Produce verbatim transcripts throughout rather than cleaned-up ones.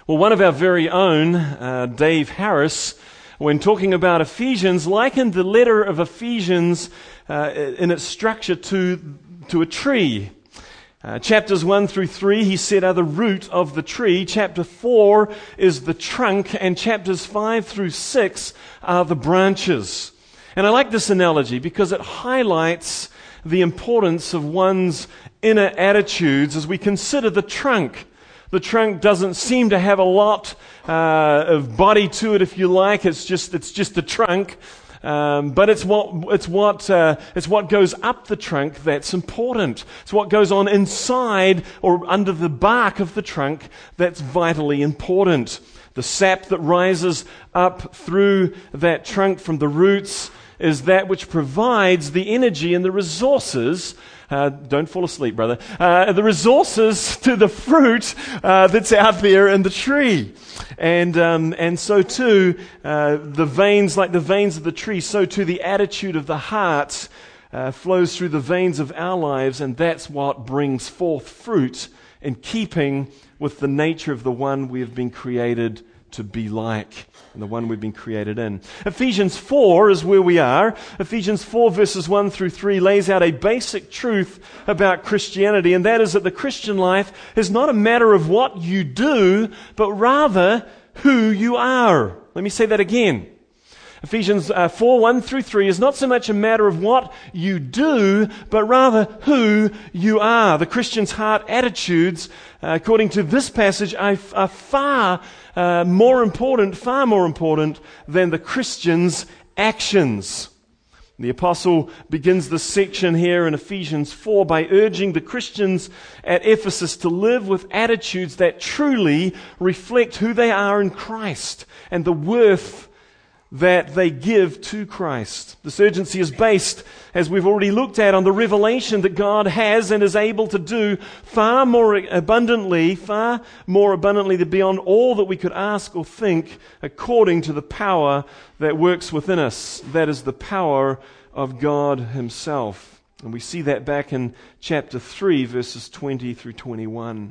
Well, one of our very own, uh, Dave Harris, when talking about Ephesians, likened the letter of Ephesians uh, in its structure to, to a tree. Uh, chapters one through three, he said, are the root of the tree. Chapter four is the trunk, and chapters five through six are the branches. And I like this analogy because it highlights the importance of one's inner attitudes as we consider the trunk. The trunk doesn't seem to have a lot uh, of body to it, if you like. It's just it's just a trunk, um, but it's what it's what uh, it's what goes up the trunk that's important. It's what goes on inside or under the bark of the trunk that's vitally important. The sap that rises up through that trunk from the roots is that which provides the energy and the resources. Uh, don't fall asleep, brother. Uh, the resources to the fruit uh, that's out there in the tree. And um, and so too, uh, the veins, like the veins of the tree, so too the attitude of the heart uh, flows through the veins of our lives, and that's what brings forth fruit in keeping with the nature of the one we have been created to be like, and the one we've been created in. Ephesians four is where we are. Ephesians four verses one through three lays out a basic truth about Christianity, and that is that the Christian life is not a matter of what you do, but rather who you are. Let me say that again. Ephesians uh, four, one through three is not so much a matter of what you do, but rather who you are. The Christian's heart attitudes, uh, according to this passage, are, are far uh, more important, far more important than the Christian's actions. The apostle begins this section here in Ephesians four by urging the Christians at Ephesus to live with attitudes that truly reflect who they are in Christ and the worth that they give to Christ. This urgency is based, as we've already looked at, on the revelation that God has and is able to do far more abundantly, far more abundantly than beyond all that we could ask or think, according to the power that works within us. That is the power of God Himself. And we see that back in chapter three, verses twenty through twenty-one.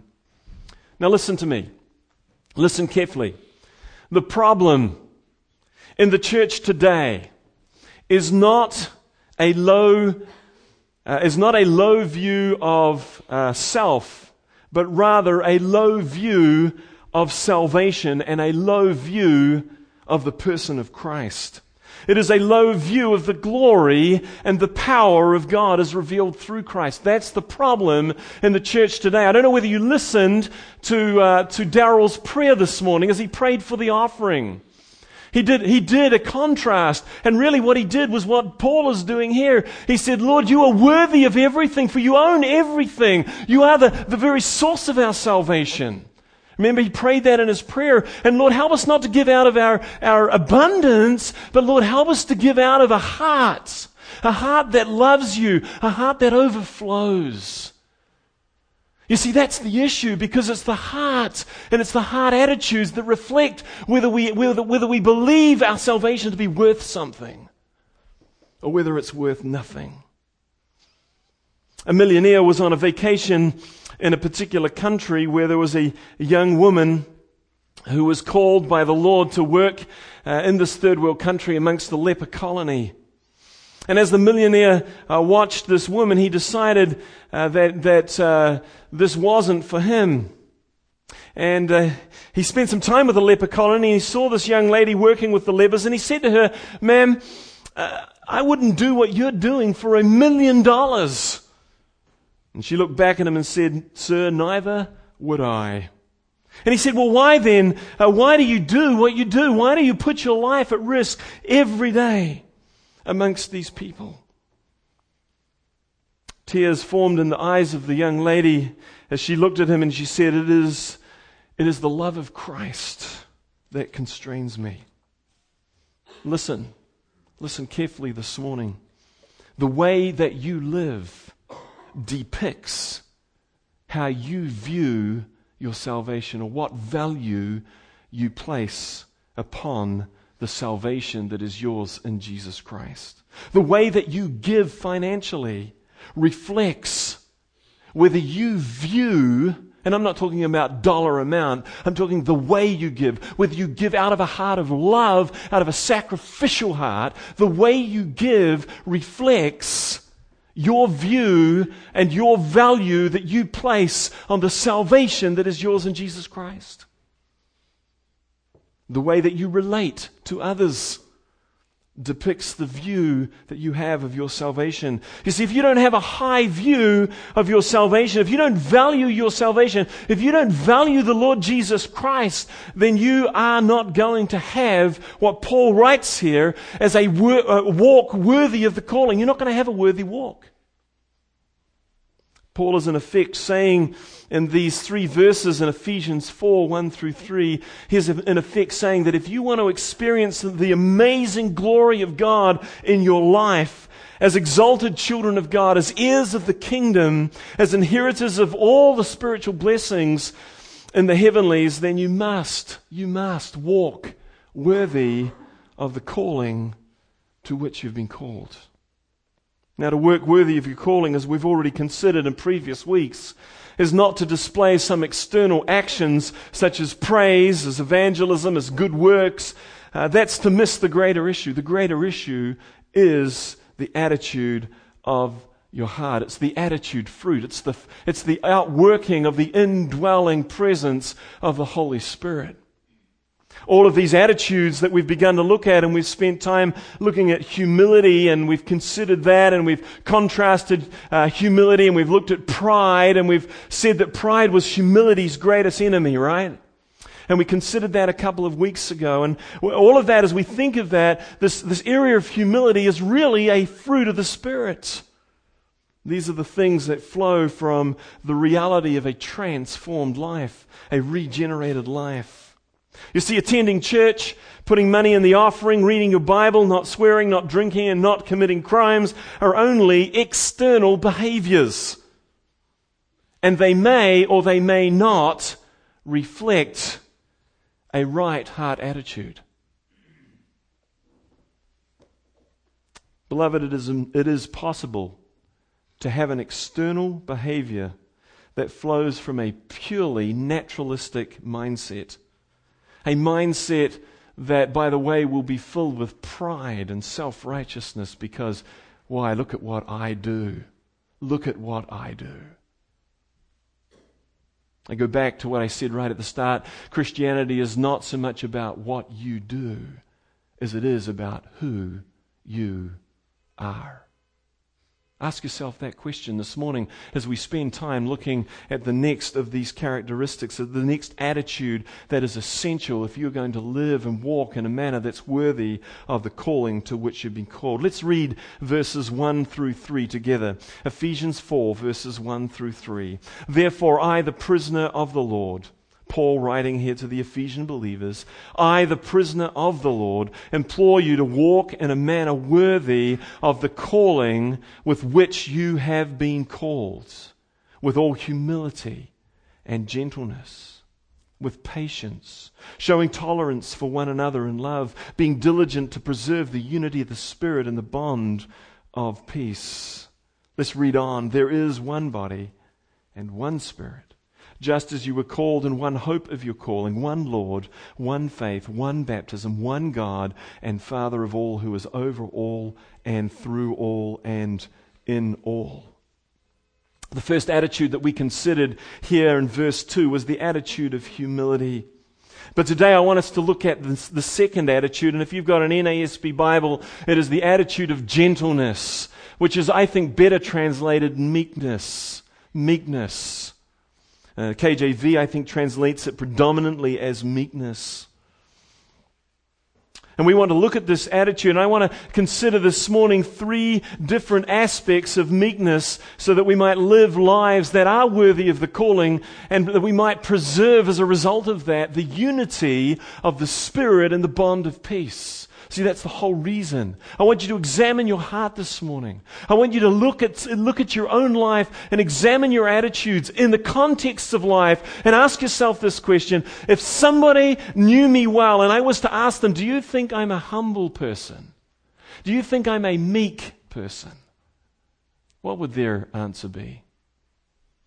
Now listen to me. Listen carefully. The problem in the church today is not a low uh, is not a low view of uh, self, but rather a low view of salvation and a low view of the person of Christ. It is a low view of the glory and the power of God as revealed through Christ. That's the problem in the church today. I don't know whether you listened to uh, to Daryl's prayer this morning as he prayed for the offering. He did, he did a contrast, and really what he did was what Paul is doing here. He said, Lord, you are worthy of everything, for you own everything. You are the, the very source of our salvation. Remember, he prayed that in his prayer. And Lord, help us not to give out of our, our abundance, but Lord, help us to give out of a heart, a heart that loves you, a heart that overflows. You see, that's the issue, because it's the heart and it's the heart attitudes that reflect whether we whether, whether we believe our salvation to be worth something or whether it's worth nothing. A millionaire was on a vacation in a particular country where there was a young woman who was called by the Lord to work uh, in this third world country amongst the leper colony. And as the millionaire uh, watched this woman, he decided uh, that that uh, this wasn't for him. And uh, he spent some time with the leper colony, and he saw this young lady working with the lepers, and he said to her, "Ma'am, uh, I wouldn't do what you're doing for a million dollars." And she looked back at him and said, "Sir, neither would I." And he said, "Well, why then? Uh, why do you do what you do? Why do you put your life at risk every day amongst these people?" Tears formed in the eyes of the young lady as she looked at him, and she said, It is, it is the love of Christ that constrains me." Listen, listen carefully this morning. The way that you live depicts how you view your salvation, or what value you place upon the salvation that is yours in Jesus Christ. The way that you give financially reflects whether you view And I'm not talking about dollar amount. I'm talking the way you give. Whether you give out of a heart of love, out of a sacrificial heart, the way you give reflects your view and your value that you place on the salvation that is yours in Jesus Christ. The way that you relate to others depicts the view that you have of your salvation. You see, if you don't have a high view of your salvation, if you don't value your salvation, if you don't value the Lord Jesus Christ, then you are not going to have what Paul writes here as a, wor- a walk worthy of the calling. You're not going to have a worthy walk. Paul is in effect saying in these three verses in Ephesians four, one through three, he's in effect saying that if you want to experience the amazing glory of God in your life, as exalted children of God, as heirs of the kingdom, as inheritors of all the spiritual blessings in the heavenlies, then you must, you must walk worthy of the calling to which you've been called. Now, to work worthy of your calling, as we've already considered in previous weeks, is not to display some external actions such as praise, as evangelism, as good works. Uh, that's to miss the greater issue. The greater issue is the attitude of your heart. It's the attitude fruit. It's the, it's the outworking of the indwelling presence of the Holy Spirit. All of these attitudes that we've begun to look at, and we've spent time looking at humility, and we've considered that, and we've contrasted uh, humility, and we've looked at pride, and we've said that pride was humility's greatest enemy, right? And we considered that a couple of weeks ago. And all of that, as we think of that, this, this area of humility is really a fruit of the Spirit. These are the things that flow from the reality of a transformed life, a regenerated life. You see, attending church, putting money in the offering, reading your Bible, not swearing, not drinking, and not committing crimes are only external behaviors. And they may or they may not reflect a right heart attitude. Beloved, it is, it is possible to have an external behavior that flows from a purely naturalistic mindset. A mindset that, by the way, will be filled with pride and self-righteousness because, why, look at what I do. Look at what I do. I go back to what I said right at the start. Christianity is not so much about what you do as it is about who you are. Ask yourself that question this morning as we spend time looking at the next of these characteristics, the next attitude that is essential if you're going to live and walk in a manner that's worthy of the calling to which you've been called. Let's read verses one through three together. Ephesians four, verses one through three. Therefore, I, the prisoner of the Lord, Paul writing here to the Ephesian believers, I, the prisoner of the Lord, implore you to walk in a manner worthy of the calling with which you have been called, with all humility and gentleness, with patience, showing tolerance for one another in love, being diligent to preserve the unity of the Spirit and the bond of peace. Let's read on. There is one body and one Spirit, just as you were called in one hope of your calling, one Lord, one faith, one baptism, one God and Father of all, who is over all and through all and in all. The first attitude that we considered here in verse two was the attitude of humility. But today I want us to look at this, the second attitude, and if you've got an N A S B Bible, it is the attitude of gentleness, which is, I think, better translated meekness. Meekness. Uh, K J V, I think, translates it predominantly as meekness. And we want to look at this attitude, and I want to consider this morning three different aspects of meekness so that we might live lives that are worthy of the calling, and that we might preserve as a result of that the unity of the Spirit and the bond of peace. See, that's the whole reason. I want you to examine your heart this morning. I want you to look at, look at your own life and examine your attitudes in the context of life and ask yourself this question. If somebody knew me well and I was to ask them, do you think I'm a humble person? Do you think I'm a meek person? What would their answer be?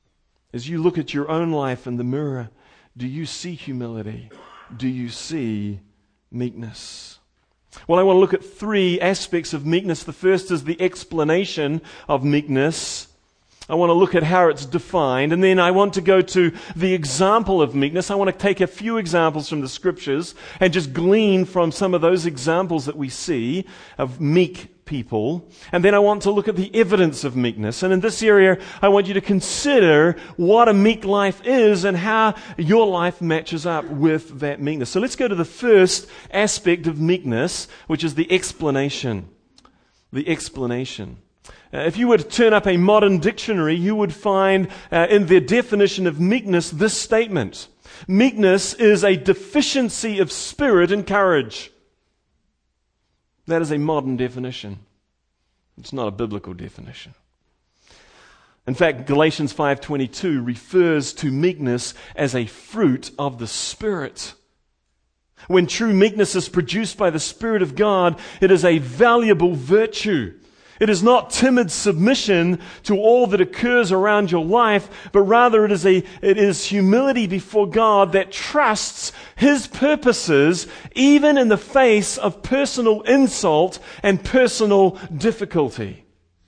As you look at your own life in the mirror, do you see humility? Do you see meekness? Well, I want to look at three aspects of meekness. The first is the explanation of meekness. I want to look at how it's defined, and then I want to go to the example of meekness. I want to take a few examples from the Scriptures and just glean from some of those examples that we see of meek people. And then I want to look at the evidence of meekness. And in this area, I want you to consider what a meek life is and how your life matches up with that meekness. So let's go to the first aspect of meekness, which is the explanation. The explanation. Uh, if you were to turn up a modern dictionary, you would find uh, in their definition of meekness this statement. Meekness is a deficiency of spirit and courage. That is a modern definition. It's not a biblical definition. In fact, Galatians five twenty-two refers to meekness as a fruit of the Spirit. When true meekness is produced by the Spirit of God, it is a valuable virtue. It is not timid submission to all that occurs around your life, but rather it is a, it is humility before God that trusts His purposes even in the face of personal insult and personal difficulty.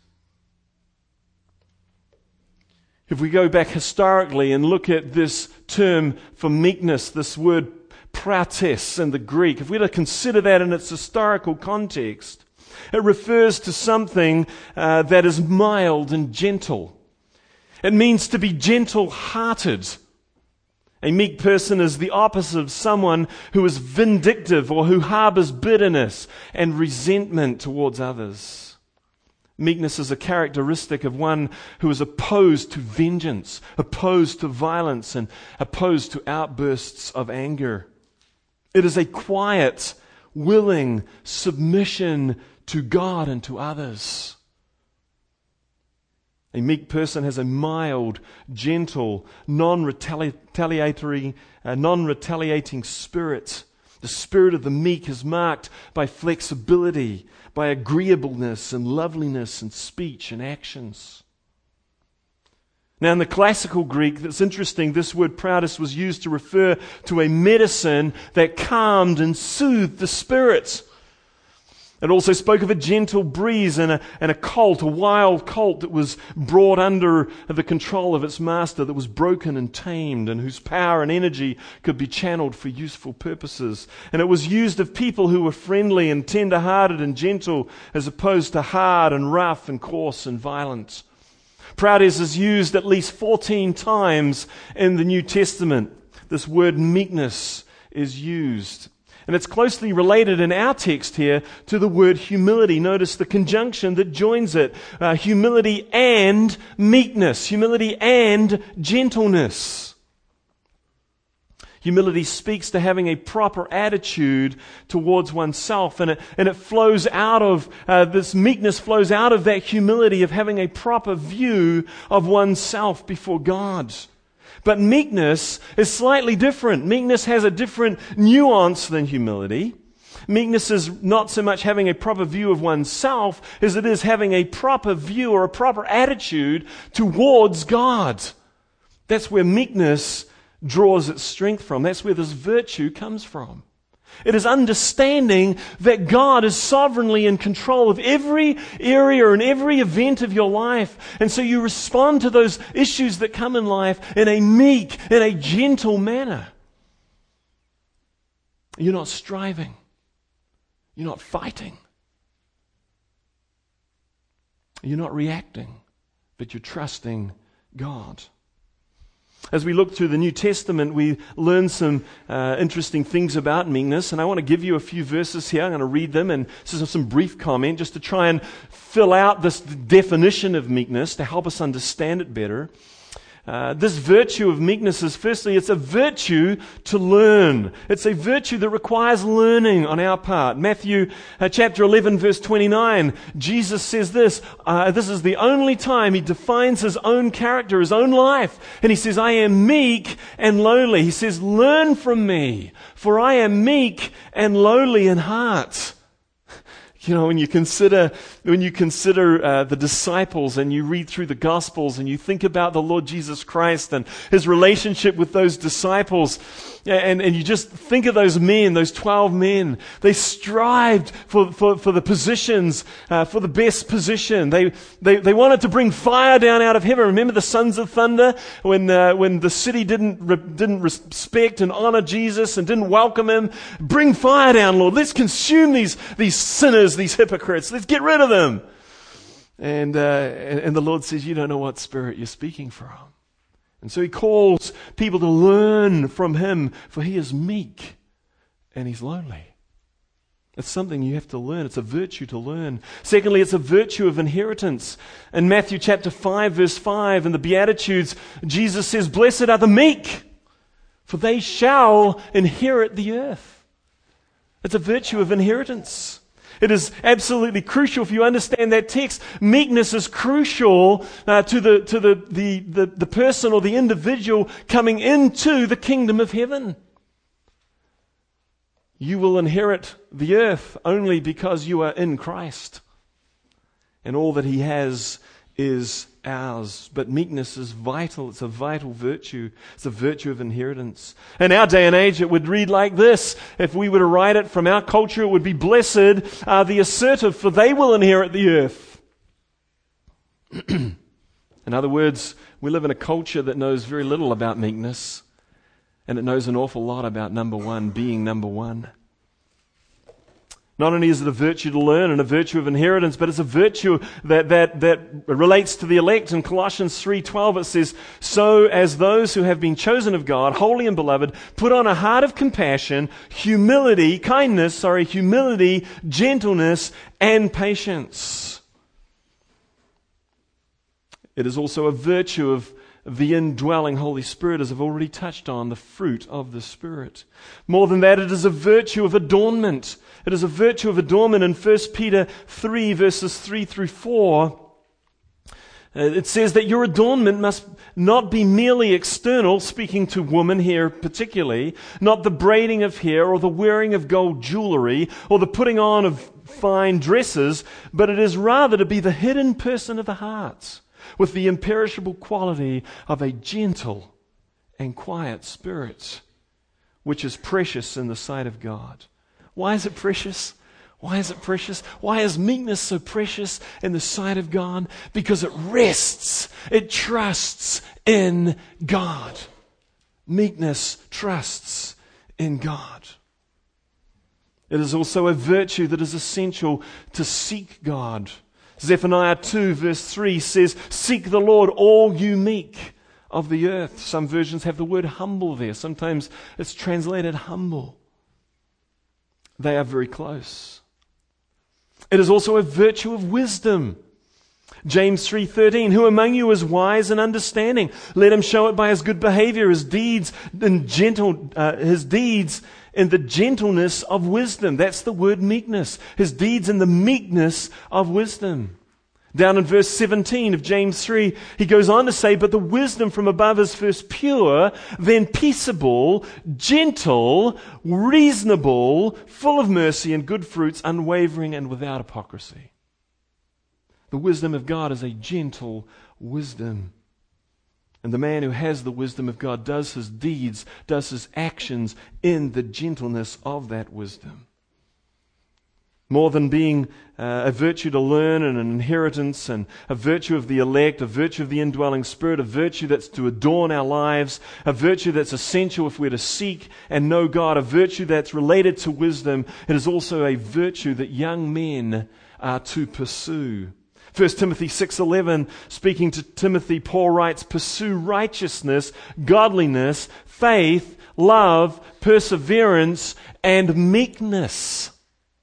If we go back historically and look at this term for meekness, this word prautes in the Greek, if we were to consider that in its historical context, it refers to something uh, that is mild and gentle. It means to be gentle-hearted. A meek person is the opposite of someone who is vindictive or who harbors bitterness and resentment towards others. Meekness is a characteristic of one who is opposed to vengeance, opposed to violence, and opposed to outbursts of anger. It is a quiet, willing submission to God and to others. A meek person has a mild, gentle, non-retaliatory, uh, non-retaliating spirit. The spirit of the meek is marked by flexibility, by agreeableness and loveliness in speech and actions. Now, in the classical Greek, that's interesting, this word prautes was used to refer to a medicine that calmed and soothed the spirit. It also spoke of a gentle breeze and a, and a colt, a wild colt that was brought under the control of its master, that was broken and tamed, and whose power and energy could be channeled for useful purposes. And it was used of people who were friendly and tender-hearted and gentle, as opposed to hard and rough and coarse and violent. Prautes is used at least fourteen times in the New Testament. This word meekness is used. And it's closely related in our text here to the word humility. Notice the conjunction that joins it. Uh, humility and meekness. Humility and gentleness. Humility speaks to having a proper attitude towards oneself. And it, and it flows out of, uh, this meekness flows out of that humility of having a proper view of oneself before God. But meekness is slightly different. Meekness has a different nuance than humility. Meekness is not so much having a proper view of oneself as it is having a proper view or a proper attitude towards God. That's where meekness draws its strength from. That's where this virtue comes from. It is understanding that God is sovereignly in control of every area and every event of your life. And so you respond to those issues that come in life in a meek, in a gentle manner. You're not striving. You're not fighting. You're not reacting, but you're trusting God. As we look through the New Testament, we learn some uh, interesting things about meekness, and I want to give you a few verses here. I'm going to read them, and this is some brief comment just to try and fill out this definition of meekness to help us understand it better. Uh, this virtue of meekness is, firstly, it's a virtue to learn. It's a virtue that requires learning on our part. Matthew uh, chapter eleven, verse twenty-nine, Jesus says this. Uh, this is the only time He defines His own character, His own life. And He says, I am meek and lowly. He says, learn from me, for I am meek and lowly in heart. You know, when you consider when you consider uh, the disciples and you read through the Gospels and you think about the Lord Jesus Christ and His relationship with those disciples, and, and you just think of those men, those twelve men. They strived for, for, for the positions, uh, for the best position. They, they they wanted to bring fire down out of heaven. Remember the sons of thunder when uh, when the city didn't re- didn't respect and honor Jesus and didn't welcome Him. Bring fire down, Lord. Let's consume these these sinners, these hypocrites. Let's get rid of them. And, uh, and and the Lord says, you don't know what spirit you're speaking from. And so He calls people to learn from Him, for He is meek and He's lowly. It's something you have to learn. It's a virtue to learn. Secondly, it's a virtue of inheritance. In Matthew chapter five, verse five, in the Beatitudes, Jesus says, blessed are the meek, for they shall inherit the earth. It's a virtue of inheritance. It is absolutely crucial. If you understand that text, meekness is crucial uh, to the to the, the, the, the person or the individual coming into the kingdom of heaven. You will inherit the earth only because you are in Christ. And all that He has is ours. But meekness is vital. It's a vital virtue. It's a virtue of inheritance. In our day and age, it would read like this. If we were to write it from our culture, it would be, blessed are the assertive, for they will inherit the earth. In other words, we live in a culture that knows very little about meekness, and it knows an awful lot about number one, being number one. Not only is it a virtue to learn and a virtue of inheritance, but it's a virtue that, that, that relates to the elect. In Colossians three twelve it says, so as those who have been chosen of God, holy and beloved, put on a heart of compassion, humility, kindness, sorry, humility, gentleness, and patience. It is also a virtue of the indwelling Holy Spirit, as I've already touched on, the fruit of the Spirit. More than that, it is a virtue of adornment. It is a virtue of adornment. In First Peter three, verses three through four, it says that your adornment must not be merely external, speaking to women here particularly, not the braiding of hair or the wearing of gold jewelry or the putting on of fine dresses, but it is rather to be the hidden person of the heart, with the imperishable quality of a gentle and quiet spirit, which is precious in the sight of God. Why is it precious? Why is it precious? Why is meekness so precious in the sight of God? Because it rests, it trusts in God. Meekness trusts in God. It is also a virtue that is essential to seek God. Zephaniah two verse three says, seek the Lord, all you meek of the earth. Some versions have the word humble there. Sometimes it's translated humble. They are very close. It is also a virtue of wisdom. James three thirteen, who among you is wise and understanding? Let him show it by his good behavior, his deeds and gentle, uh, his deeds in the gentleness of wisdom. That's the word meekness. His deeds in the meekness of wisdom. Down in verse seventeen of James three, he goes on to say, but the wisdom from above is first pure, then peaceable, gentle, reasonable, full of mercy and good fruits, unwavering and without hypocrisy. The wisdom of God is a gentle wisdom. And the man who has the wisdom of God does his deeds, does his actions in the gentleness of that wisdom. More than being uh, a virtue to learn and an inheritance and a virtue of the elect, a virtue of the indwelling Spirit, a virtue that's to adorn our lives, a virtue that's essential if we're to seek and know God, a virtue that's related to wisdom, it is also a virtue that young men are to pursue. First Timothy six eleven, speaking to Timothy, Paul writes, pursue righteousness, godliness, faith, love, perseverance, and meekness.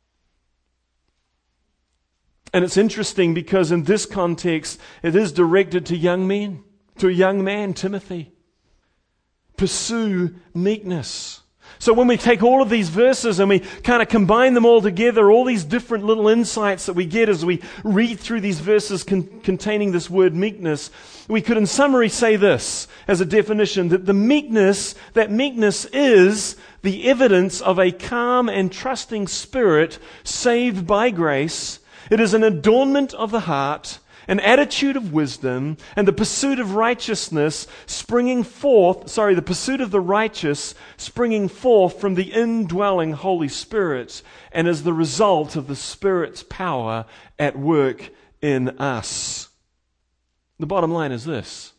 And it's interesting because in this context, it is directed to young men, to a young man, Timothy. Pursue meekness. So when we take all of these verses and we kind of combine them all together, all these different little insights that we get as we read through these verses con- containing this word meekness, we could in summary say this as a definition, that the meekness, that meekness is the evidence of a calm and trusting spirit saved by grace. It is an adornment of the heart, an attitude of wisdom, and the pursuit of righteousness springing forth, sorry, the pursuit of the righteous springing forth from the indwelling Holy Spirit, and as the result of the Spirit's power at work in us. The bottom line is this.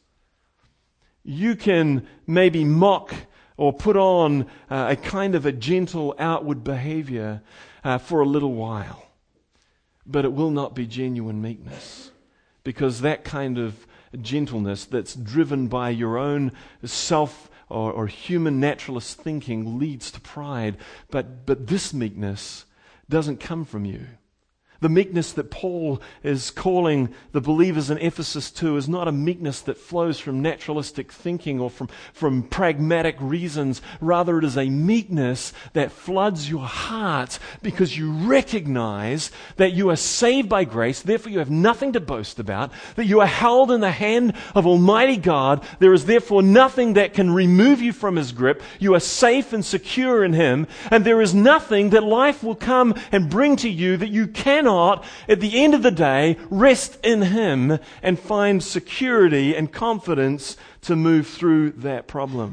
You can maybe mock or put on uh, a kind of a gentle outward behavior uh, for a little while, but it will not be genuine meekness. Because that kind of gentleness that's driven by your own self or, or human naturalist thinking leads to pride. But, but this meekness doesn't come from you. The meekness that Paul is calling the believers in Ephesus to is not a meekness that flows from naturalistic thinking or from, from pragmatic reasons. Rather, it is a meekness that floods your heart because you recognize that you are saved by grace, therefore you have nothing to boast about, that you are held in the hand of Almighty God. There is therefore nothing that can remove you from His grip. You are safe and secure in Him, and there is nothing that life will come and bring to you that you cannot Not, at the end of the day, rest in Him and find security and confidence to move through that problem.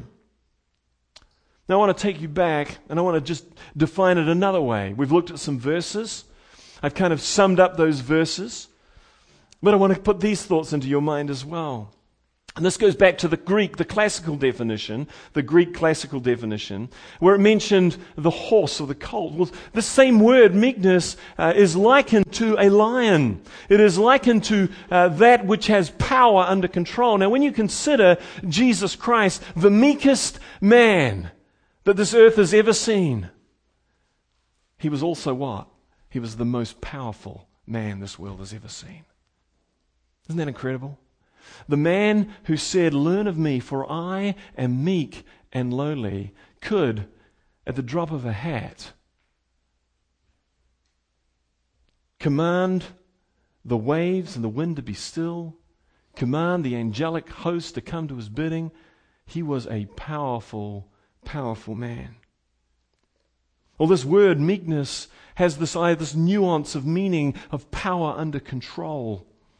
Now I want to take you back and I want to just define it another way. We've looked at some verses. I've kind of summed up those verses. But I want to put these thoughts into your mind as well. And this goes back to the Greek, the classical definition, the Greek classical definition, where it mentioned the horse or the colt. Well, the same word, meekness, uh, is likened to a lion. It is likened to uh, that which has power under control. Now, when you consider Jesus Christ, the meekest man that this earth has ever seen, He was also what? He was the most powerful man this world has ever seen. Isn't that incredible? The man who said, "Learn of me, for I am meek and lowly," could, at the drop of a hat, command the waves and the wind to be still, command the angelic host to come to his bidding. He was a powerful, powerful man. Well, this word meekness has this, this nuance of meaning of power under control.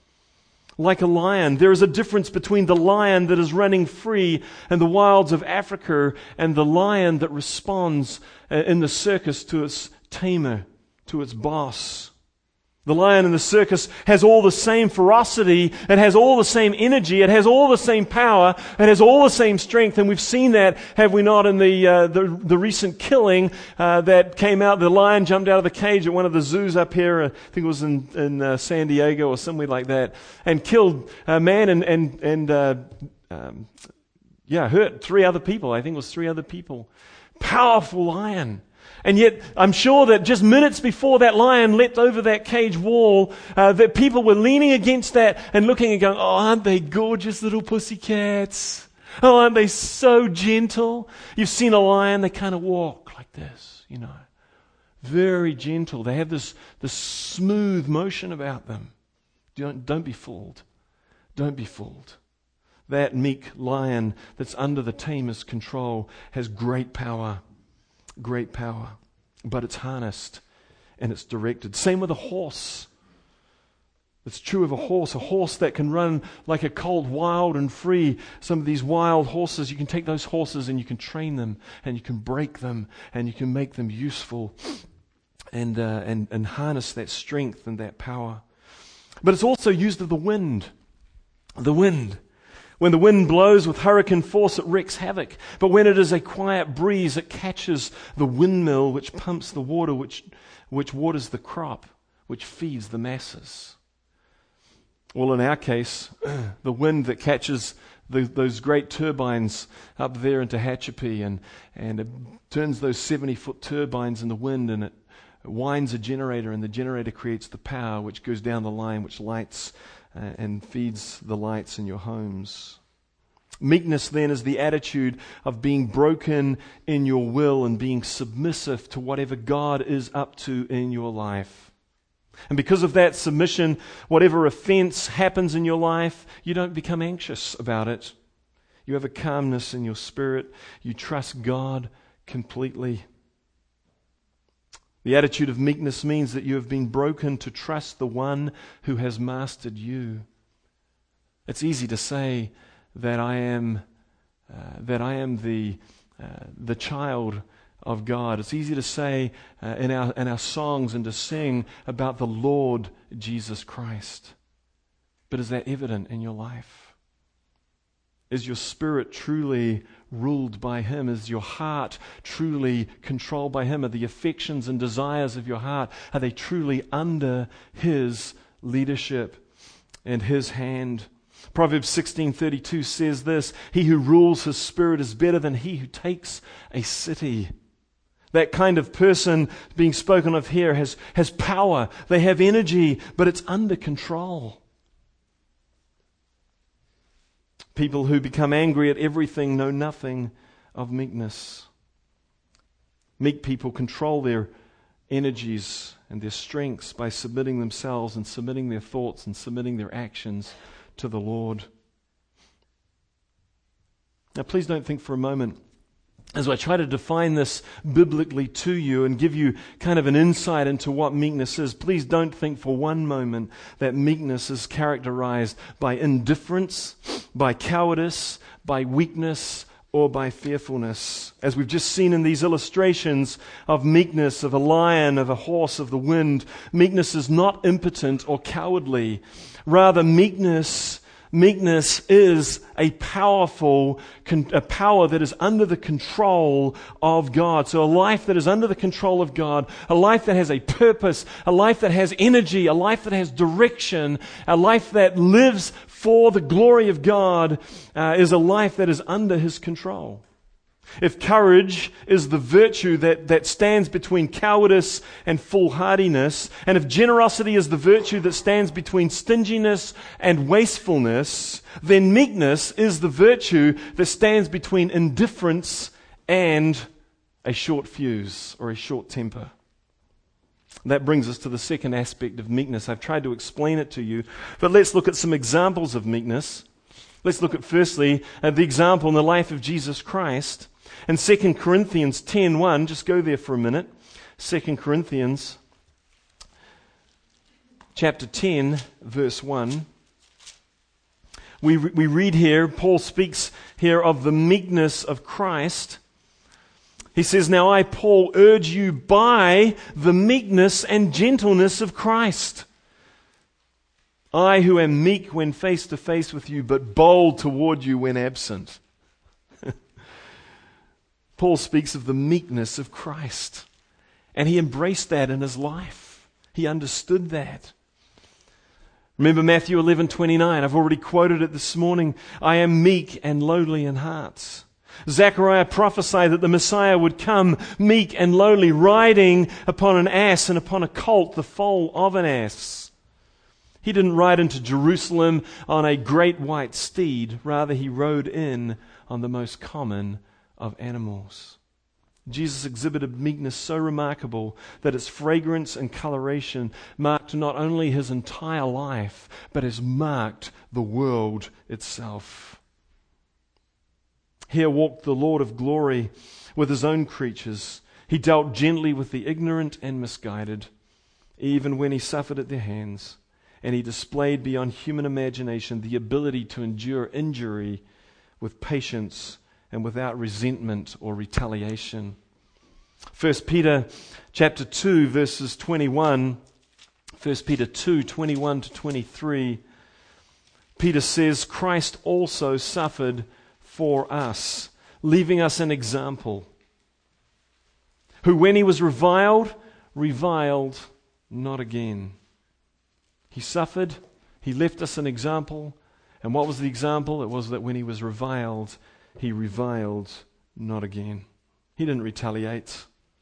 Like a lion, there is a difference between the lion that is running free in the wilds of Africa and the lion that responds in the circus to its tamer, to its boss. The lion in the circus has all the same ferocity, it has all the same energy, it has all the same power, it has all the same strength, and we've seen that, have we not, in the uh, the, the recent killing uh, that came out. The lion jumped out of the cage at one of the zoos up here, uh, I think it was in, in uh, San Diego or somewhere like that, and killed a man and, and, and uh, um, yeah, hurt three other people. I think it was three other people. Powerful lion. And yet, I'm sure that just minutes before that lion leapt over that cage wall, uh, that people were leaning against that and looking and going, "Oh, aren't they gorgeous little pussycats? Oh, aren't they so gentle?" You've seen a lion, they kind of walk like this, you know. Very gentle. They have this, this smooth motion about them. Don't, don't be fooled. Don't be fooled. That meek lion that's under the tamer's control has great power. Great power, but it's harnessed and it's directed. Same with a horse. It's true of a horse, a horse that can run like a colt, wild and free. Some of these wild horses, you can take those horses and you can train them and you can break them and you can make them useful and uh, and and harness that strength and that power. But it's also used of the wind. The wind. When the wind blows with hurricane force, it wreaks havoc. But when it is a quiet breeze, it catches the windmill which pumps the water, which, which waters the crop, which feeds the masses. Well, in our case, the wind that catches the, those great turbines up there into Tehachapi and, and it turns those seventy-foot turbines in the wind, and it winds a generator, and the generator creates the power which goes down the line, which lights Uh, and feeds the lights in your homes. Meekness then is the attitude of being broken in your will and being submissive to whatever God is up to in your life. And because of that submission, whatever offense happens in your life, you don't become anxious about it. You have a calmness in your spirit. You trust God completely. The attitude of meekness means that you have been broken to trust the one who has mastered you. It's easy to say that I am uh, that I am the uh, the child of God. It's easy to say uh, in our in our songs and to sing about the Lord Jesus Christ. But is that evident in your life? Is your spirit truly ruled by Him? Is your heart truly controlled by Him? Are the affections and desires of your heart, are they truly under His leadership and His hand? Proverbs sixteen thirty-two says this, "He who rules his spirit is better than he who takes a city." That kind of person being spoken of here has, has power. They have energy, but it's under control. People who become angry at everything know nothing of meekness. Meek people control their energies and their strengths by submitting themselves and submitting their thoughts and submitting their actions to the Lord. Now, please don't think for a moment, as I try to define this biblically to you and give you kind of an insight into what meekness is, please don't think for one moment that meekness is characterized by indifference, by cowardice, by weakness, or by fearfulness. As we've just seen in these illustrations of meekness, of a lion, of a horse, of the wind, meekness is not impotent or cowardly. Rather, meekness Meekness is a powerful, a power that is under the control of God. So a life that is under the control of God, a life that has a purpose, a life that has energy, a life that has direction, a life that lives for the glory of God, uh, is a life that is under His control. If courage is the virtue that, that stands between cowardice and foolhardiness, and if generosity is the virtue that stands between stinginess and wastefulness, then meekness is the virtue that stands between indifference and a short fuse or a short temper. That brings us to the second aspect of meekness. I've tried to explain it to you, but let's look at some examples of meekness. Let's look at firstly at the example in the life of Jesus Christ. In Second Corinthians ten one, just go there for a minute. Second Corinthians chapter ten, verse one. We, we read here, Paul speaks here of the meekness of Christ. He says, "Now I, Paul, urge you by the meekness and gentleness of Christ. I who am meek when face to face with you, but bold toward you when absent." Paul speaks of the meekness of Christ. And he embraced that in his life. He understood that. Remember Matthew eleven twenty-nine. I've already quoted it this morning. "I am meek and lowly in heart." Zechariah prophesied that the Messiah would come meek and lowly, riding upon an ass and upon a colt, the foal of an ass. He didn't ride into Jerusalem on a great white steed. Rather, he rode in on the most common of animals. Jesus exhibited meekness so remarkable that its fragrance and coloration marked not only his entire life, but has marked the world itself. Here walked the Lord of glory with his own creatures. He dealt gently with the ignorant and misguided, even when he suffered at their hands. And he displayed beyond human imagination the ability to endure injury with patience and without resentment or retaliation. First Peter chapter two, verses twenty-one. First Peter two, twenty-one to twenty-three. Peter says, "Christ also suffered for us, leaving us an example, who when he was reviled, reviled not again." He suffered, he left us an example, and what was the example? It was that when he was reviled, he reviled not again. He didn't retaliate.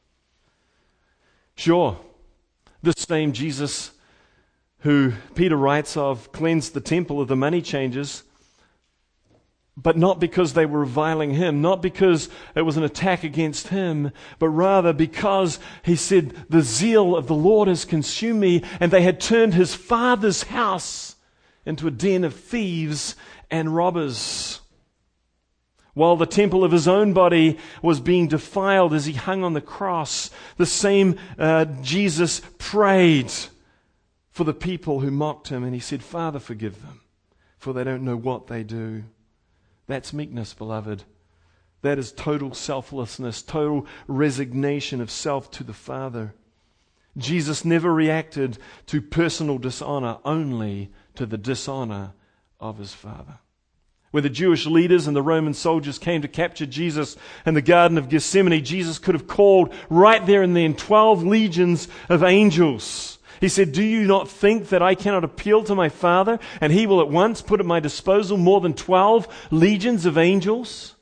Sure, this same Jesus who Peter writes of cleansed the temple of the money changers, But not because they were reviling him, not because it was an attack against him, but rather because he said, the zeal of the Lord has consumed me, and they had turned his father's house into a den of thieves and robbers. While the temple of his own body was being defiled as he hung on the cross, the same uh, Jesus prayed for the people who mocked him, and he said, Father, forgive them, for they don't know what they do. That's meekness, beloved. That is total selflessness, total resignation of self to the Father. Jesus never reacted to personal dishonor, only to the dishonor of his Father. When the Jewish leaders and the Roman soldiers came to capture Jesus in the Garden of Gethsemane, Jesus could have called right there and then twelve legions of angels. He said, do you not think that I cannot appeal to my Father, and he will at once put at my disposal more than twelve legions of angels?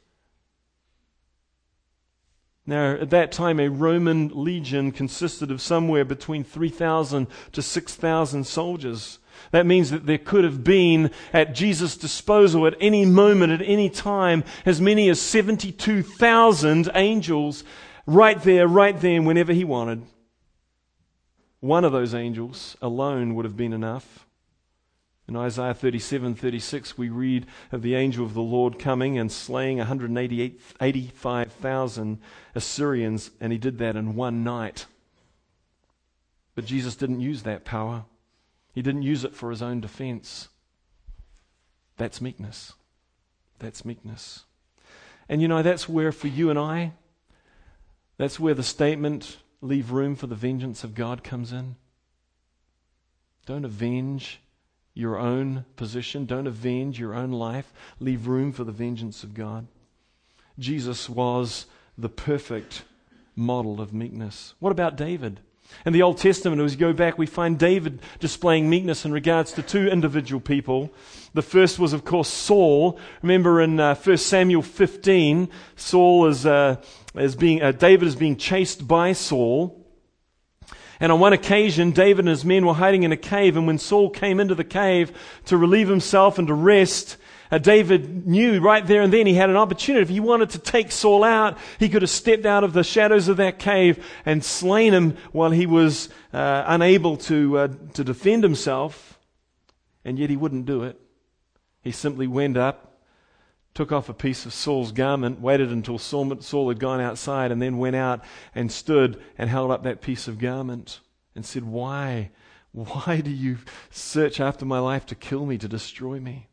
Now, at that time, a Roman legion consisted of somewhere between three thousand to six thousand soldiers. That means that there could have been at Jesus' disposal at any moment, at any time, as many as seventy-two thousand angels right there, right then, whenever he wanted. One of those angels alone would have been enough. In Isaiah thirty-seven thirty-six, we read of the angel of the Lord coming and slaying one hundred eighty-five thousand Assyrians, and he did that in one night. But Jesus didn't use that power. He didn't use it for his own defense. That's meekness. That's meekness. And you know, that's where for you and I, that's where the statement, leave room for the vengeance of God, comes in. Don't avenge your own position. Don't avenge your own life. Leave room for the vengeance of God. Jesus was the perfect model of meekness. What about David? In the Old Testament, as we go back, we find David displaying meekness in regards to two individual people. The first was, of course, Saul. Remember in uh, First Samuel fifteen, Saul is, uh, is being, uh, David is being chased by Saul. And on one occasion, David and his men were hiding in a cave, and when Saul came into the cave to relieve himself and to rest, Uh, David knew right there and then he had an opportunity. If he wanted to take Saul out, he could have stepped out of the shadows of that cave and slain him while he was uh, unable to uh, to defend himself. And yet he wouldn't do it. He simply went up, took off a piece of Saul's garment, waited until Saul, Saul had gone outside, and then went out and stood and held up that piece of garment and said, "Why? Why do you search after my life to kill me, to destroy me?"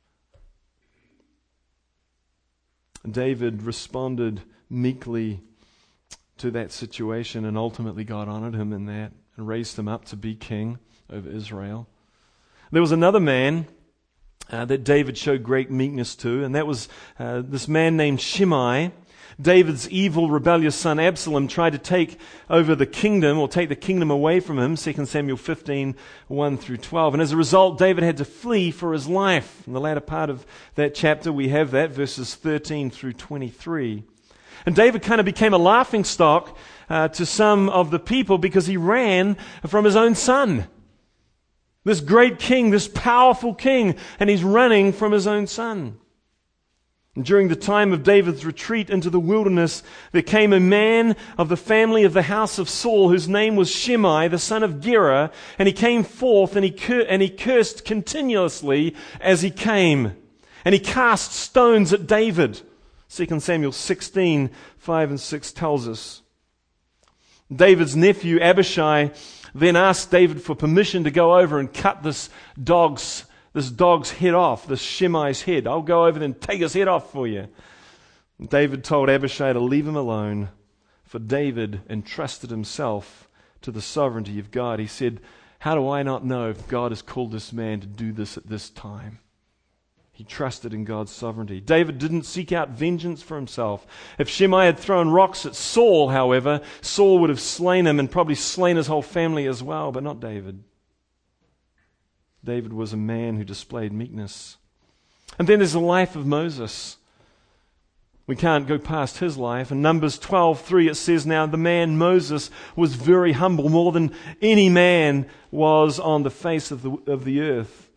David responded meekly to that situation, and ultimately God honored him in that and raised him up to be king over Israel. There was another man uh, that David showed great meekness to, and that was uh, this man named Shimei. David's evil, rebellious son Absalom tried to take over the kingdom, or take the kingdom away from him, Second Samuel fifteen, one through twelve. And as a result, David had to flee for his life. In the latter part of that chapter, we have that, verses thirteen through twenty-three. And David kind of became a laughingstock uh, to some of the people because he ran from his own son. This great king, this powerful king, and he's running from his own son. And during the time of David's retreat into the wilderness, there came a man of the family of the house of Saul, whose name was Shimei, the son of Gera, and he came forth and he cur- and he cursed continuously as he came. And he cast stones at David. Second Samuel sixteen, five and six tells us. David's nephew Abishai then asked David for permission to go over and cut this dog's This dog's head off, this Shimei's head. I'll go over there and take his head off for you. David told Abishai to leave him alone, for David entrusted himself to the sovereignty of God. He said, "How do I not know if God has called this man to do this at this time?" He trusted in God's sovereignty. David didn't seek out vengeance for himself. If Shimei had thrown rocks at Saul, however, Saul would have slain him and probably slain his whole family as well, but not David. David was a man who displayed meekness. And then there's the life of Moses. We can't go past his life. In Numbers twelve three it says, "Now the man Moses was very humble, more than any man was on the face of the, of the earth.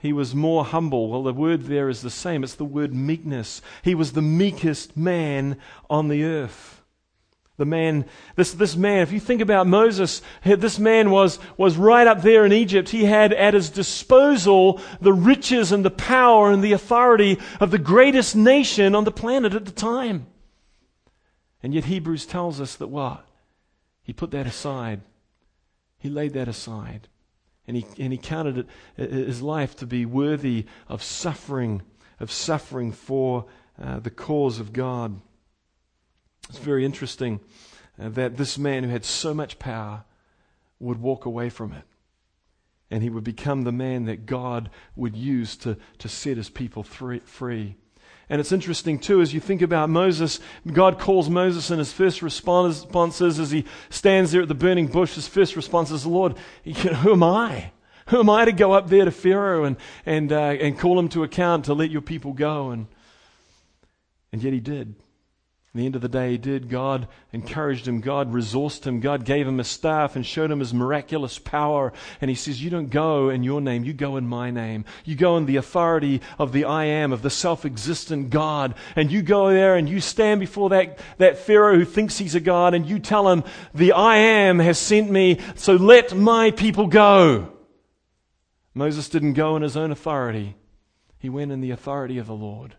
he was more humble. Well, the word there is the same. It's the word meekness. He was the meekest man on the earth. The man, this, this man, if you think about Moses, this man was, was right up there in Egypt. He had at his disposal the riches and the power and the authority of the greatest nation on the planet at the time. And yet Hebrews tells us that what? He put that aside. He laid that aside. And he, and he counted it, his life to be worthy of suffering, of suffering for uh, the cause of God. It's very interesting uh, that this man who had so much power would walk away from it. And he would become the man that God would use to, to set his people free. And it's interesting too, as you think about Moses, God calls Moses, and his first response is, as he stands there at the burning bush, his first response is, Lord, who am I? Who am I to go up there to Pharaoh and and uh, and call him to account to let your people go? And and yet he did. At the end of the day, he did. God encouraged him. God resourced him. God gave him a staff and showed him his miraculous power. And he says, you don't go in your name, you go in my name. You go in the authority of the I am, of the self-existent God. And you go there and you stand before that, that Pharaoh who thinks he's a God, and you tell him, the I am has sent me, so let my people go. Moses didn't go in his own authority. He went in the authority of the Lord.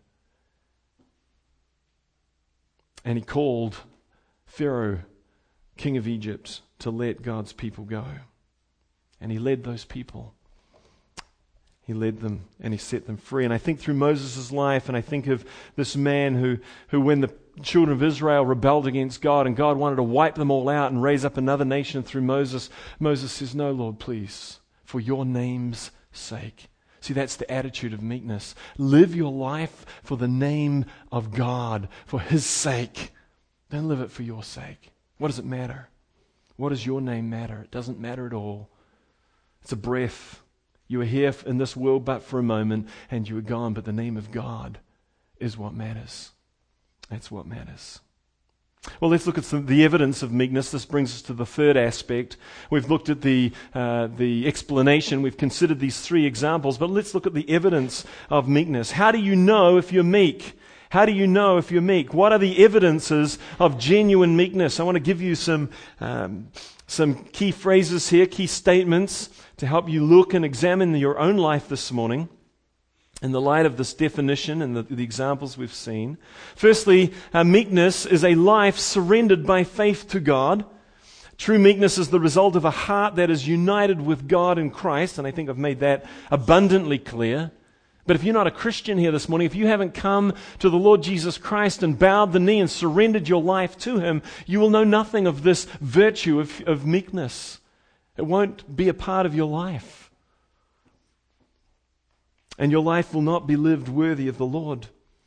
And he called Pharaoh, king of Egypt, to let God's people go. And he led those people. He led them and he set them free. And I think through Moses' life, and I think of this man who, who when the children of Israel rebelled against God and God wanted to wipe them all out and raise up another nation through Moses, Moses says, no, Lord, please, for your name's sake. See, that's the attitude of meekness. Live your life for the name of God, for His sake. Don't live it for your sake. What does it matter? What does your name matter? It doesn't matter at all. It's a breath. You are here in this world but for a moment, and you are gone, but the name of God is what matters. That's what matters. Well, let's look at some, the evidence of meekness. This brings us to the third aspect. We've looked at the uh, the explanation. We've considered these three examples, but let's look at the evidence of meekness. How do you know if you're meek? How do you know if you're meek? What are the evidences of genuine meekness? I want to give you some um, some key phrases here, key statements to help you look and examine your own life this morning in the light of this definition and the, the examples we've seen. Firstly, uh, meekness is a life surrendered by faith to God. True meekness is the result of a heart that is united with God in Christ, and I think I've made that abundantly clear. But if you're not a Christian here this morning, if you haven't come to the Lord Jesus Christ and bowed the knee and surrendered your life to Him, you will know nothing of this virtue of, of meekness. It won't be a part of your life. And your life will not be lived worthy of the Lord.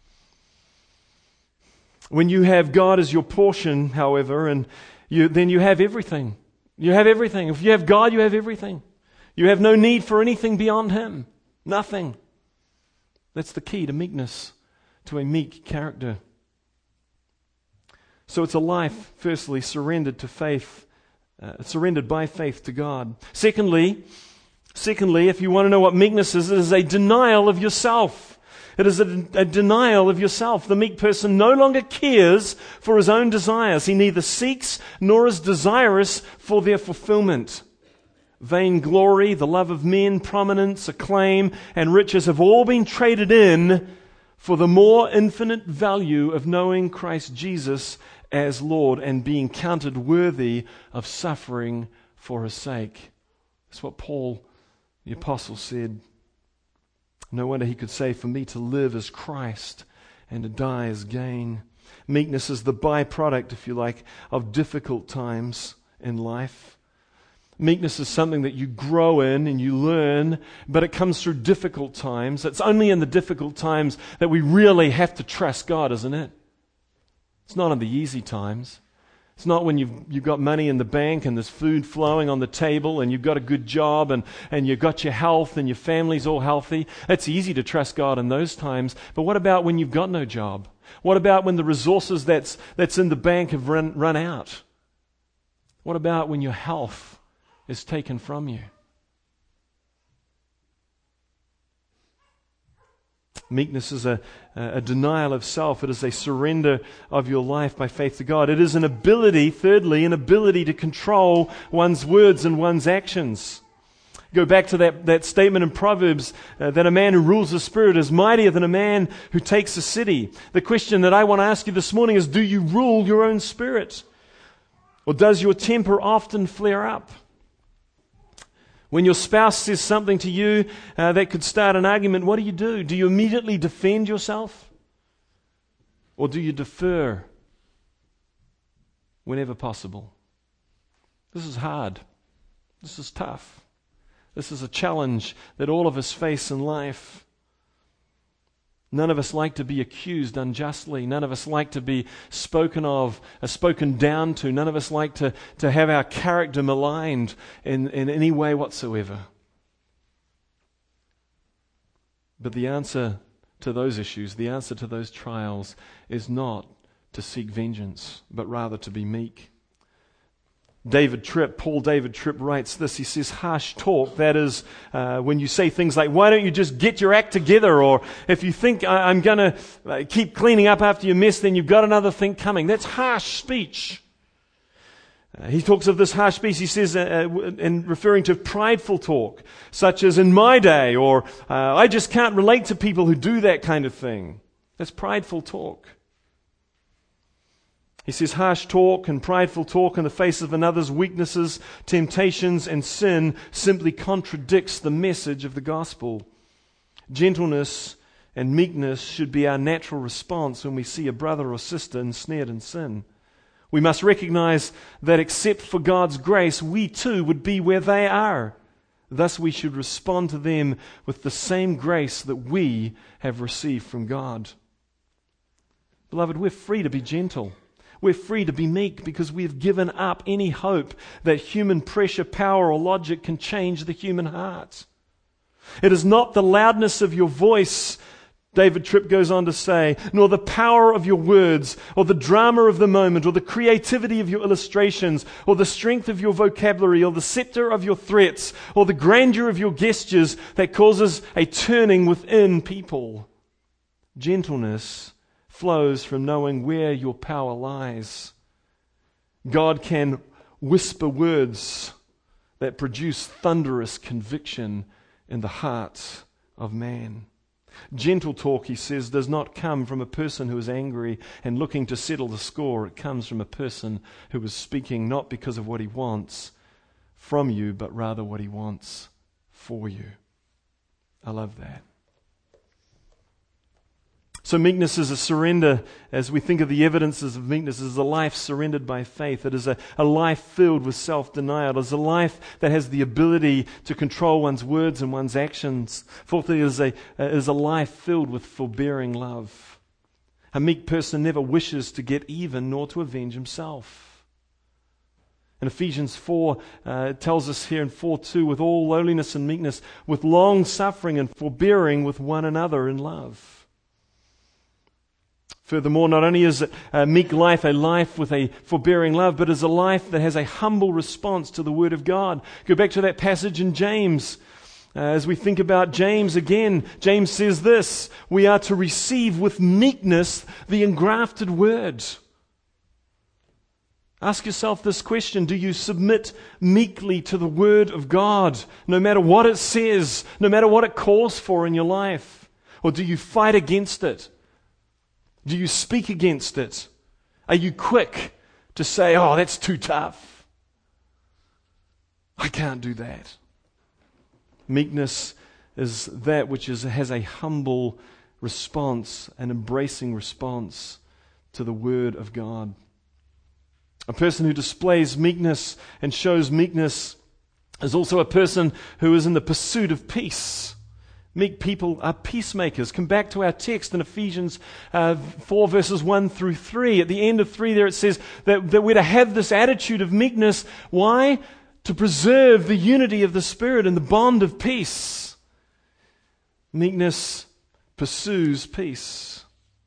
When you have God as your portion, however, and you, then you have everything. You have everything. If you have God, you have everything. You have no need for anything beyond Him. Nothing. That's the key to meekness, to a meek character. So it's a life, firstly, surrendered to faith, uh, surrendered by faith to God. Secondly, Secondly, if you want to know what meekness is, it is a denial of yourself. It is a, a denial of yourself. The meek person no longer cares for his own desires. He neither seeks nor is desirous for their fulfillment. Vainglory, the love of men, prominence, acclaim, and riches have all been traded in for the more infinite value of knowing Christ Jesus as Lord and being counted worthy of suffering for His sake. That's what Paul the apostle said. No wonder he could say, for me to live is Christ and to die is gain. Meekness is the byproduct, if you like, of difficult times in life. Meekness is something that you grow in and you learn, but it comes through difficult times. It's only in the difficult times that we really have to trust God, isn't it? It's not in the easy times. It's not when you've, you've got money in the bank and there's food flowing on the table and you've got a good job and, and you've got your health and your family's all healthy. It's easy to trust God in those times. But what about when you've got no job? What about when the resources that's, that's in the bank have run, run out? What about when your health is taken from you? Meekness is a, a denial of self. It is a surrender of your life by faith to God. It is an ability, thirdly, an ability to control one's words and one's actions. Go back to that, that statement in Proverbs uh, that a man who rules the spirit is mightier than a man who takes a city. The question that I want to ask you this morning is, do you rule your own spirit? Or does your temper often flare up? When your spouse says something to you uh, that could start an argument, what do you do? Do you immediately defend yourself? Or do you defer whenever possible? This is hard. This is tough. This is a challenge that all of us face in life. None of us like to be accused unjustly. None of us like to be spoken of, uh, spoken down to. None of us like to, to have our character maligned in, in any way whatsoever. But the answer to those issues, the answer to those trials, is not to seek vengeance, but rather to be meek. David Tripp, Paul David Tripp writes this. He says, harsh talk, that is uh, when you say things like, why don't you just get your act together? Or if you think I- I'm going to uh, keep cleaning up after your mess, then you've got another thing coming. That's harsh speech. Uh, he talks of this harsh speech, he says, uh, uh, in referring to prideful talk, such as in my day, or uh, I just can't relate to people who do that kind of thing. That's prideful talk. He says harsh talk and prideful talk in the face of another's weaknesses, temptations, and sin simply contradicts the message of the gospel. Gentleness and meekness should be our natural response when we see a brother or sister ensnared in sin. We must recognize that except for God's grace, we too would be where they are. Thus we should respond to them with the same grace that we have received from God. Beloved, we're free to be gentle. We're free to be meek because we have given up any hope that human pressure, power, or logic can change the human heart. It is not the loudness of your voice, David Tripp goes on to say, nor the power of your words, or the drama of the moment, or the creativity of your illustrations, or the strength of your vocabulary, or the scepter of your threats, or the grandeur of your gestures that causes a turning within people. Gentleness flows from knowing where your power lies. God can whisper words that produce thunderous conviction in the heart of man. Gentle talk, he says, does not come from a person who is angry and looking to settle the score. It comes from a person who is speaking not because of what he wants from you, but rather what he wants for you. I love that. So meekness is a surrender, as we think of the evidences of meekness, is a life surrendered by faith. It is a, a life filled with self-denial. It is a life that has the ability to control one's words and one's actions. Fourthly, it is a, it is a life filled with forbearing love. A meek person never wishes to get even nor to avenge himself. In Ephesians four, uh, it tells us here in four two, with all lowliness and meekness, with long suffering and forbearing with one another in love. Furthermore, not only is a meek life a life with a forbearing love, but is a life that has a humble response to the Word of God. Go back to that passage in James. Uh, as we think about James again, James says this, we are to receive with meekness the engrafted Word. Ask yourself this question, do you submit meekly to the Word of God, no matter what it says, no matter what it calls for in your life? Or do you fight against it? Do you speak against it? Are you quick to say, oh, that's too tough? I can't do that. Meekness is that which is, has a humble response, an embracing response to the Word of God. A person who displays meekness and shows meekness is also a person who is in the pursuit of peace. Meek people are peacemakers. Come back to our text in Ephesians uh, four verses one through three. At the end of three there it says that, that we're to have this attitude of meekness. Why? To preserve the unity of the Spirit and the bond of peace. Meekness pursues peace.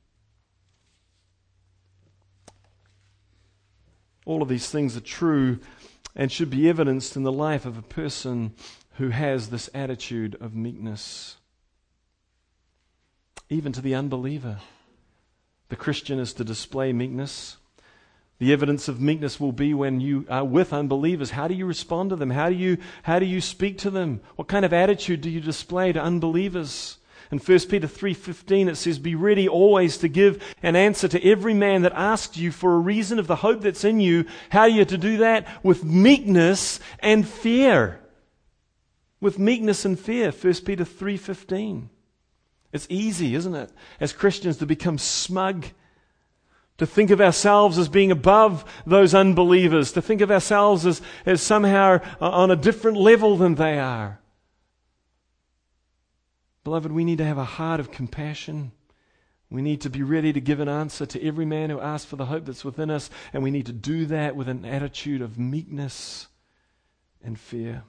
All of these things are true and should be evidenced in the life of a person who has this attitude of meekness. even to the unbeliever. The Christian is to display meekness. The evidence of meekness will be when you are with unbelievers. How do you respond to them? How do you, how do you speak to them? What kind of attitude do you display to unbelievers? In First Peter three fifteen it says, "Be ready always to give an answer to every man that asks you for a reason of the hope that's in you." How are you to do that? With meekness and fear. With meekness and fear. First Peter three fifteen. It's easy, isn't it, as Christians to become smug, to think of ourselves as being above those unbelievers, to think of ourselves as, as somehow on a different level than they are. Beloved, we need to have a heart of compassion. We need to be ready to give an answer to every man who asks for the hope that's within us, and we need to do that with an attitude of meekness and fear.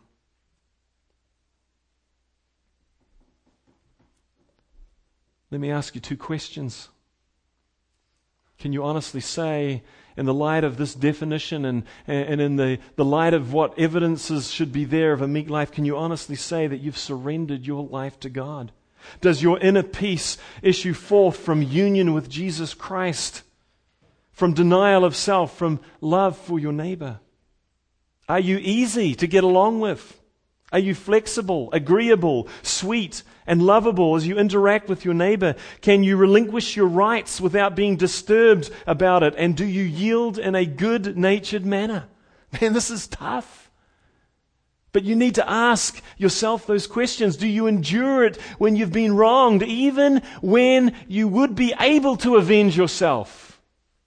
Let me ask you two questions. Can you honestly say, in the light of this definition and, and in the, the light of what evidences should be there of a meek life, can you honestly say that you've surrendered your life to God? Does your inner peace issue forth from union with Jesus Christ, from denial of self, from love for your neighbor? Are you easy to get along with? Are you flexible, agreeable, sweet, and lovable as you interact with your neighbor? Can you relinquish your rights without being disturbed about it? And do you yield in a good-natured manner? Man, this is tough. But you need to ask yourself those questions. Do you endure it when you've been wronged, even when you would be able to avenge yourself?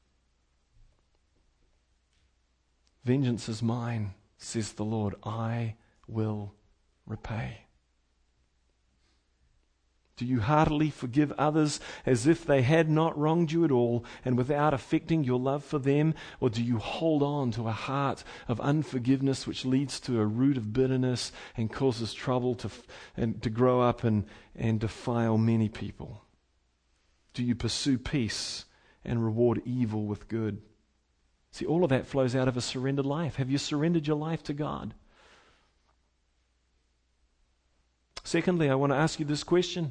Vengeance is mine, says the Lord. I will repay. Do you heartily forgive others as if they had not wronged you at all and without affecting your love for them? Or do you hold on to a heart of unforgiveness which leads to a root of bitterness and causes trouble to, and to grow up and, and defile many people? Do you pursue peace and reward evil with good? See, all of that flows out of a surrendered life. Have you surrendered your life to God? Secondly, I want to ask you this question.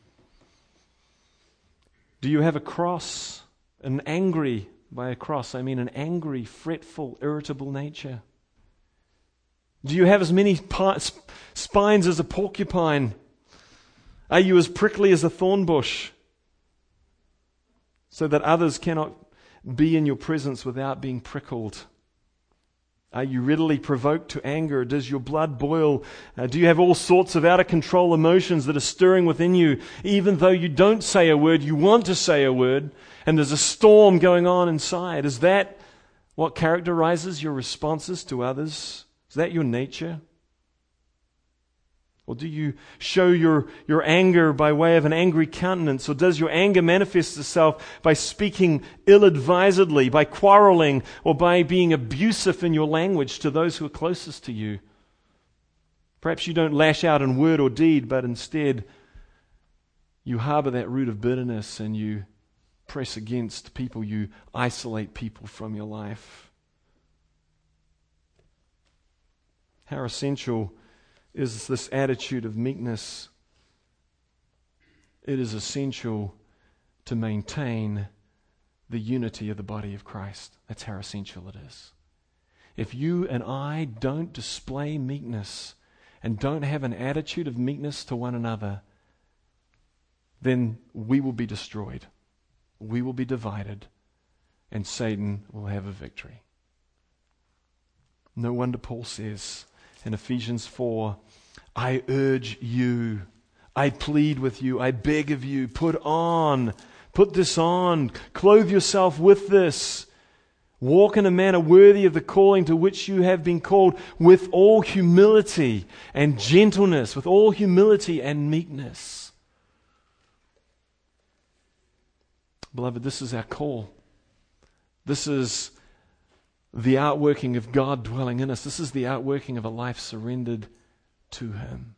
Do you have a cross, an angry, by a cross I mean an angry, fretful, irritable nature? Do you have as many spines as a porcupine? Are you as prickly as a thorn bush, so that others cannot be in your presence without being prickled? Are you readily provoked to anger? Does your blood boil? Uh, do you have all sorts of out-of-control emotions that are stirring within you? Even though you don't say a word, you want to say a word, and there's a storm going on inside. Is that what characterizes your responses to others? Is that your nature? Or do you show your, your anger by way of an angry countenance? Or does your anger manifest itself by speaking ill-advisedly, by quarreling, or by being abusive in your language to those who are closest to you? Perhaps you don't lash out in word or deed, but instead you harbor that root of bitterness and you press against people, you isolate people from your life. How essential is this attitude of meekness? It is essential to maintain the unity of the body of Christ. That's how essential it is. If you and I don't display meekness and don't have an attitude of meekness to one another, then we will be destroyed. We will be divided, and Satan will have a victory. No wonder Paul says in Ephesians four, I urge you, I plead with you, I beg of you, put on, put this on, clothe yourself with this. Walk in a manner worthy of the calling to which you have been called, with all humility and gentleness, with all humility and meekness. Beloved, this is our call. This is the outworking of God dwelling in us. This is the outworking of a life surrendered to Him.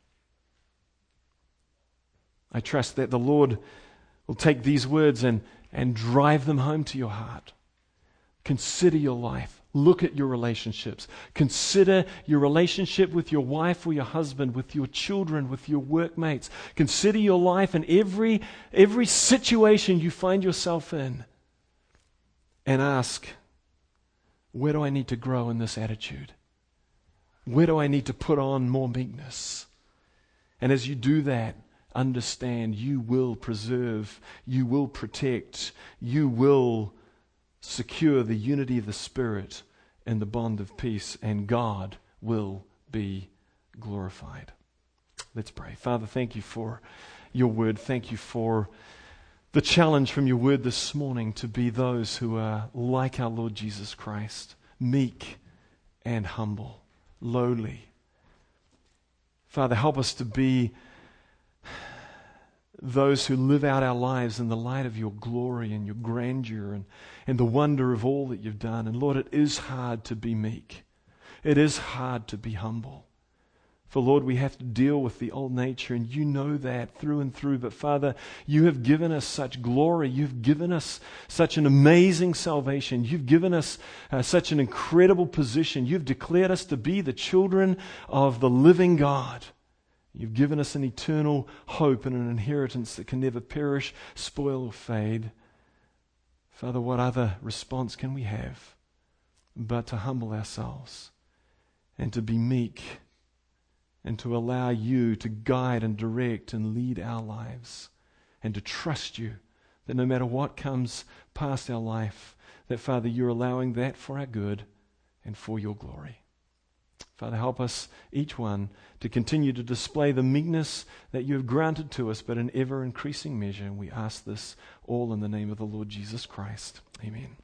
I trust that the Lord will take these words and, and drive them home to your heart. Consider your life. Look at your relationships. Consider your relationship with your wife or your husband, with your children, with your workmates. Consider your life in every, every situation you find yourself in. And ask, where do I need to grow in this attitude? Where do I need to put on more meekness? And as you do that, understand you will preserve, you will protect, you will secure the unity of the Spirit and the bond of peace, and God will be glorified. Let's pray. Father, thank you for your word. Thank you for the challenge from your word this morning to be those who are like our Lord Jesus Christ, meek and humble, lowly. Father, help us to be those who live out our lives in the light of your glory and your grandeur and, and the wonder of all that you've done. And Lord, it is hard to be meek. It is hard to be humble. For Lord, we have to deal with the old nature, and you know that through and through. But Father, you have given us such glory. You've given us such an amazing salvation. You've given us uh, such an incredible position. You've declared us to be the children of the living God. You've given us an eternal hope and an inheritance that can never perish, spoil, or fade. Father, what other response can we have but to humble ourselves and to be meek and to allow you to guide and direct and lead our lives, and to trust you that no matter what comes past our life, that, Father, you're allowing that for our good and for your glory. Father, help us, each one, to continue to display the meekness that you have granted to us, but in ever-increasing measure. And we ask this all in the name of the Lord Jesus Christ. Amen.